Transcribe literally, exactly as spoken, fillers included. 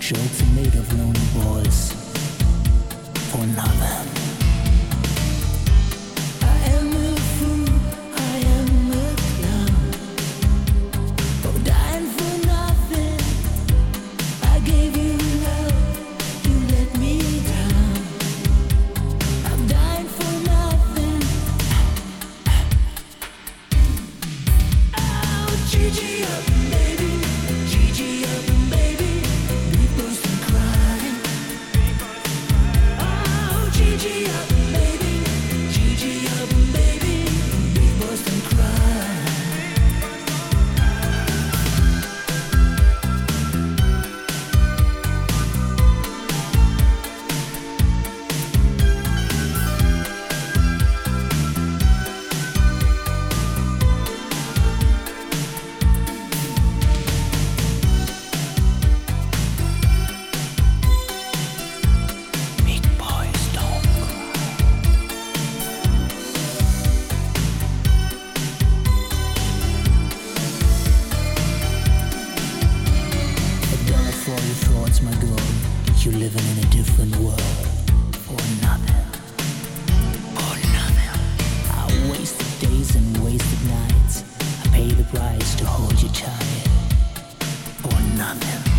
Jokes are made of lonely boys for nothing. I am a fool, I am a clown, oh, dying for nothing. I gave you love, you let me down. I'm dying for nothing. Oh, Gigi up, baby, Gigi up, baby. We burst and cry. Oh, Gigi up, baby, Gigi up, baby. We burst and cry. Big boys don't cry. I've done it for your thoughts, my girl. You're living in a different world. For nothing. For nothing. I wasted days and wasted nights. I pay the price to hold you tight. For nothing.